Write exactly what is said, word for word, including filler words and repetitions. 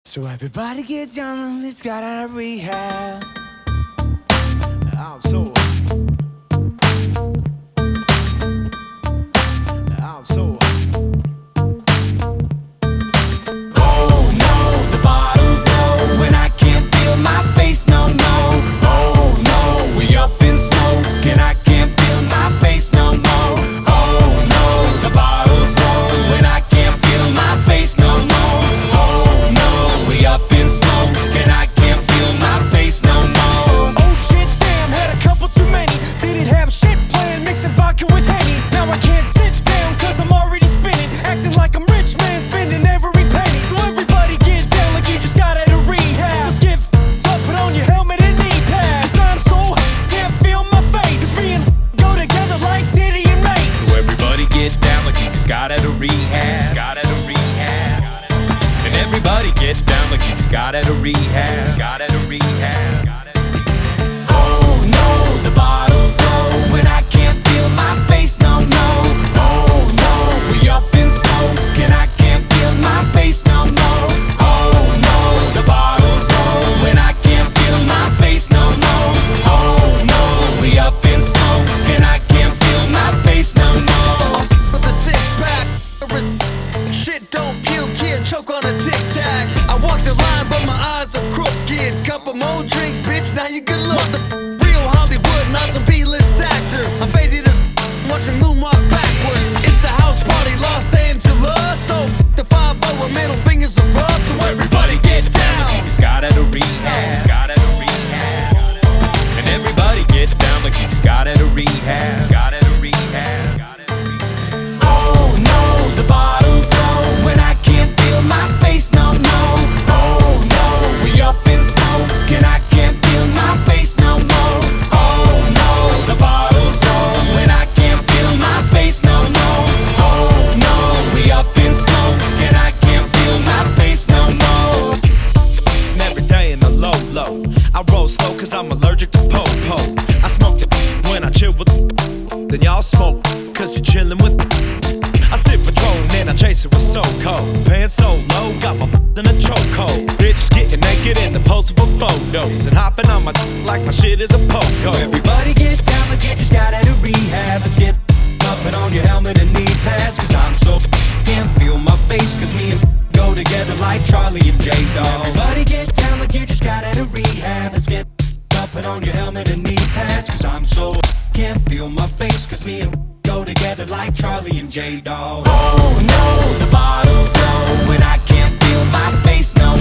So everybody get down, it's got out of rehab. I'm so I'm so Oh no, the bottle's low and I can't feel my face, no, no. Oh no, we up in smoke and I can't feel my face no more. Oh no, the bottle's low and I can't feel my face no more. Oh no, we up in smoke and I can't feel my face no more. Oh shit, damn, had a couple too many. Didn't have shit planned, mixing vodka with Henny. Now I can't sit down cause I'm already spinning, acting like I'm rich man, spending every penny. So everybody get down like you just got out of rehab. Let's get f***ed up, put on your helmet and knee pads. Cause I'm so h- can't feel my face. Cause me and go together like Diddy and Mace. So everybody get down like you just got out of rehab. Got out of rehab. And everybody get down like you just got out of rehab. Got out of rehab. Oh no, the bottle's low and I can't feel my face, no, no. Oh no, we up in smoke and I can't feel my face no more. Oh no, the bottle's low and I can't feel my face no more. Oh no, we up in smoke and I can't feel my face no more. With a six pack, shit don't puke here, choke on a tic tac. I walk the line, but my eyes are crooked. Couple more drinks, bitch, now you good look. The real Hollywood, not some B-list actor. I'm faded as watch me moonwalk backwards. It's a house party, Los Angeles. So the five oh and middle fingers are up. So everybody get down. Just got out of rehab. Got out of rehab. And everybody get down like you just got out of rehab. Got out of rehab. Oh no, the bottle's low and I can't feel my face, no, no. Oh no, we up in smoke and I can't feel my face no more. Oh no, the bottle's low and I can't feel my face no more. Oh no, we up in smoke and I can't feel my face no more. Every day in the low, low. I roll slow cause I'm allergic to po-po. I smoke the when I chill with then y'all smoke cause you're chillin' with I sip Patron and I chase it with so cold. Pants so low, got my in a chokehold. Bitches getting naked in the post for photos and hopping on my like my shit is a post. So everybody get down like you just got out of rehab. Let's get up and on your helmet and knee pads. Cause I'm so can't feel my face. Cause me and go together like Charlie and J-Dog. Everybody get down like you just got out of rehab. Let's get up and on your helmet and knee pads. Cause I'm so can't feel my face. Cause me and go together like Charlie and J-Dog. Oh no, the bottle's low and I can't feel my face no